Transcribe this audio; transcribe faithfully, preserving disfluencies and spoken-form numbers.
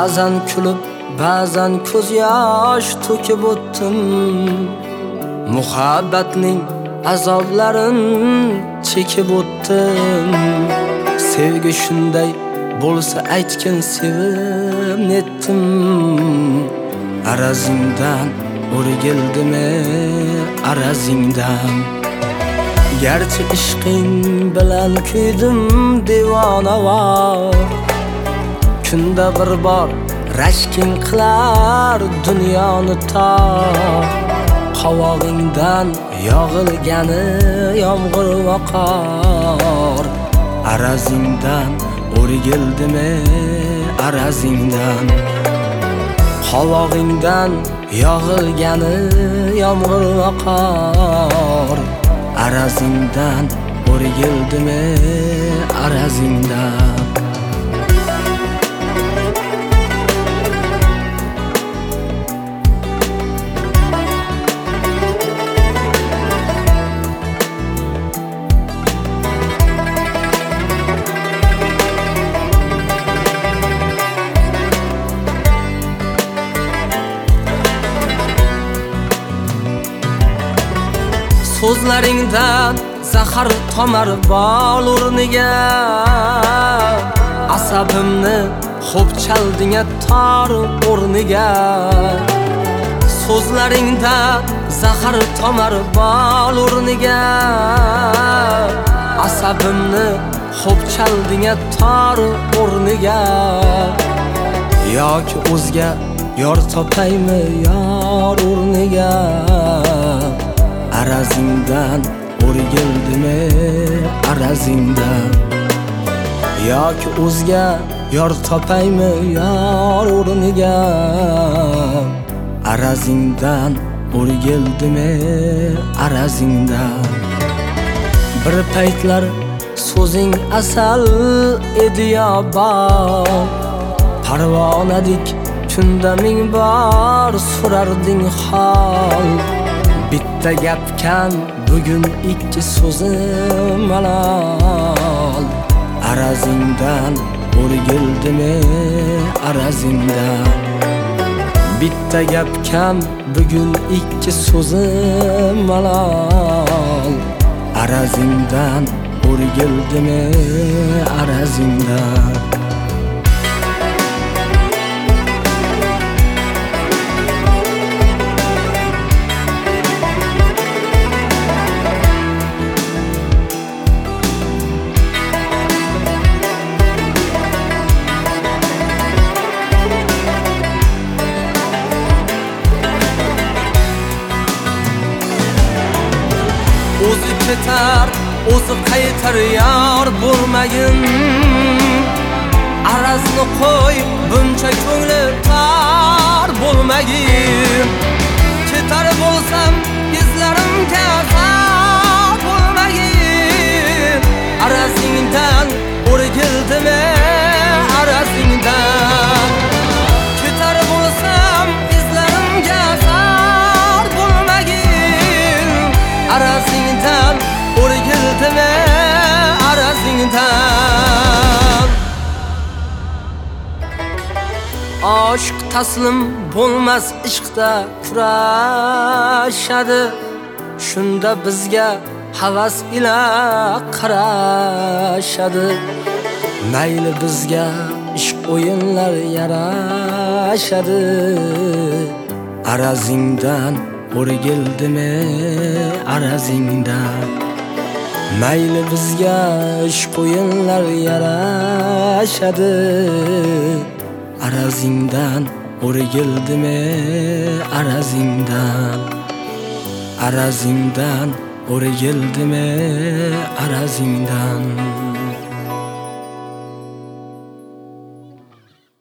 Ba'zan kulib, ba'zan ko'z yosh to'kib o'tdim. Muhabbatning azoblarin chekib o'tdim. Sevgi shunday bo'lsa aytgin sevib netdim. Arazingdan o'rgildimi arazingdan. Garchi ishqing bilan kuydim devonavor. Kunda bir bor rashking qilar dunyoni tor. Qovog'ingdan yog'ilgani yomg'ir va qor. Arazingdan o'rgildimi arazingdan. Qovog'ingdan yog'ilgani yomg'ir va qor. Arazingdan o'rgildimi arazingdan. So'zlaringdan zahar tomar bol o'rniga. Asabimni xo'p chalding tor o'rniga. So'zlaringdan zahar tomar bol o'rniga. Asabimni xo'p chalding tor o'rniga. Yoki o'zga yor topaymi yor o'rniga. Arazingdan o'rgildimi arazingdan. Yoki o'zga yor topaymi yor o'rniga. Arazingdan o'rgildimi arazingdan. Bir paytlar so'zing asal edi yo bor. Parvonadik tunda ming bor so'rarding hol. Bitta gapkan bugun ikki so'zim malol. Arazingdan o'rgildimi arazingdan. Bitta gapkan bugun ikki so'zim malol. Arazingdan o'rgildimi arazingdan. O'zi ketar, o'zi qaytar yor bo'lmagin. Arazni qo'y, buncha ko'ngli tor bo'lmagin. Ketar bo'lsam izlarimga zor bo'lmagin. Arazingdan o'rgildimi arazingdan. Ketar bo'lsam izlarimga zor bo'lmagin. Arazingdan o'rgildimi arazingdan. Aşk taslim bo'lmas ishqda kurashadi. Shunda bizga havas ila qarashadi. Mayli bizga ishq o'yinlar yarashadi. Arazingdan o'rgildimi arazingdan. Mayli bizga ishq o'yinlar yarashadi. Arazingdan o'rgildimi arazingdan. Arazingdan o'rgildimi arazingdan.